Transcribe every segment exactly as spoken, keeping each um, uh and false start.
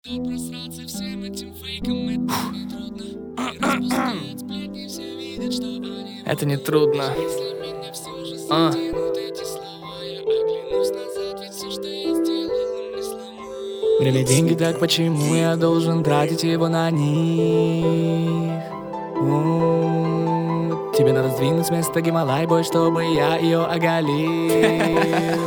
Так просраться всем этим фейком, это не трудно. И распускать сплетни, все видят, что они. Это не трудно. Если меня все же заденут эти слова, я оглянусь назад, ведь все, что я сделал, им не сломать. Время, деньги, так почему я должен тратить его на них? У-у-у. Тебе надо сдвинуть с места Гималай, бой, чтобы я ее оголил.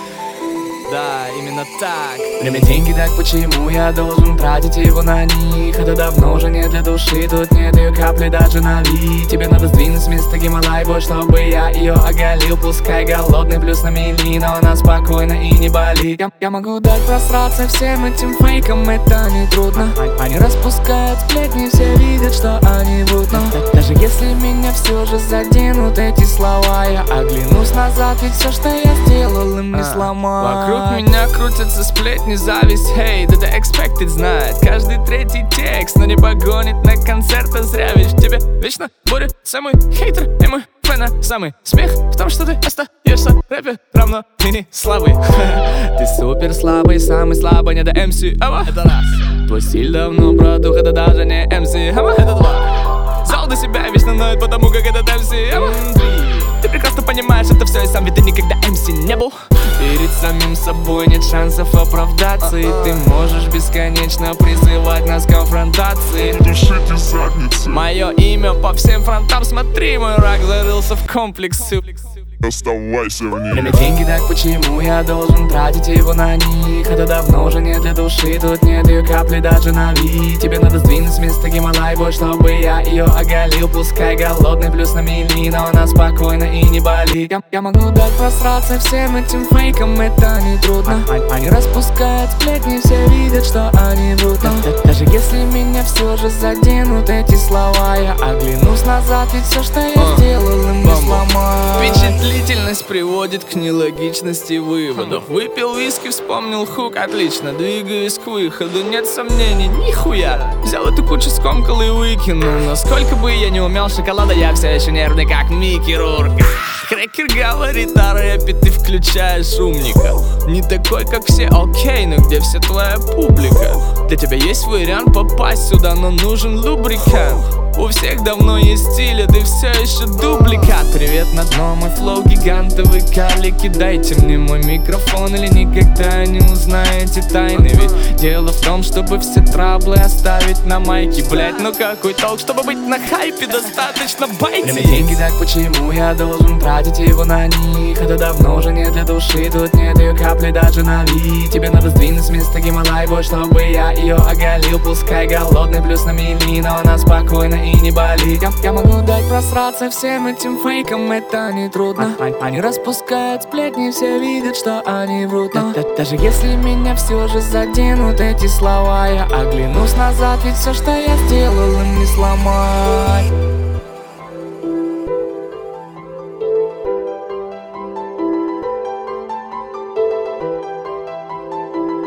Да, именно так. Время, деньги, так почему я должен тратить его на них? Это давно уже не для души, тут нет ее капли даже на вид. Тебе надо сдвинуть с места Гималай, бой, чтобы я ее оголил. Пускай голодный плюс на мели, но она спокойно и не болит. Я, я могу дать просраться всем этим фейкам, это не трудно. Они распускают сплетни, все видят, что они врут. Но даже если меня все же заденут эти слова, я оглянусь назад, ведь все, что я сделал, им не сломать. Вокруг меня крутятся сплетни, зависть, хейт, это expected знает каждый третий текст, но не погонит на концерт, а зря, ведь в тебе вечно будет самый хейтер и мой фэна. Самый смех в том, что ты остаешься рэпер, равно ты не слабый. Ты супер слабый, самый слабый, не до эм си, ава, это раз. Твой стиль давно продух, это даже не эм си, ава, это два. Зал до себя вечно ноет, потому как это эм си, ава, три. Ты прекрасно понимаешь это все и сам, ведь ты никогда эм си не был. Перед самим собой нет шансов оправдаться, и ты можешь бесконечно призывать нас к конфронтации. Душите задницы. Мое имя по всем фронтам, смотри, мой рак зарылся в комплексы. Оставайся в ней. Время, деньги, так почему я должен тратить его на них? Это давно уже не для души, тут нет ее капли даже на вид. Тебе надо сдвинуть с места Гималай, бой, чтобы я ее оголил. Пускай голодный плюс на мели, но она спокойно и не болит. Я, я могу дать просраться всем этим фейкам, это не трудно. Они распускают сплетни, все видят, что они врут. Но даже если меня все же заденут эти слова, я оглянусь назад, ведь все, что я сделал, им не сломать. Впечатлительность приводит к нелогичности выводов. Выпил виски, вспомнил хук, отлично, двигаюсь к выходу, нет сомнений, нихуя. Взял эту кучу, скомкал и выкинул. Но сколько бы я не умел шоколада, я все еще нервный, как Микки Рурк. Крекер говорит о рэпе, ты включаешь умника. Не такой, как все, окей, но где вся твоя публика? Для тебя есть вариант попасть сюда, но нужен лубрикант. У всех давно есть стиль, а ты все еще дубликат. Привет на дно, мой флоу гигантовый карлики. Дайте мне мой микрофон, или никогда не узнаете тайны. Ведь дело в том, чтобы все траблы оставить на майке. Блять, ну какой толк, чтобы быть на хайпе, достаточно байти. Время, деньги, так почему я должен тратить его на них? Это давно уже не для души, тут нет ее капли даже на вид. Тебе надо сдвинуть с места Гималай, бой, чтобы я ее оголил. Пускай голодный плюс на мели, но она спокойно и не болит. Я, я могу дать просраться всем этим фейкам, это не трудно. Они распускают сплетни, все видят, что они врут. Но даже если меня все же заденут эти слова, я оглянусь назад, ведь все, что я сделал, им не сломать.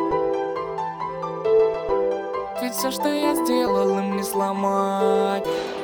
Ведь все, что я сделал, им не сломать.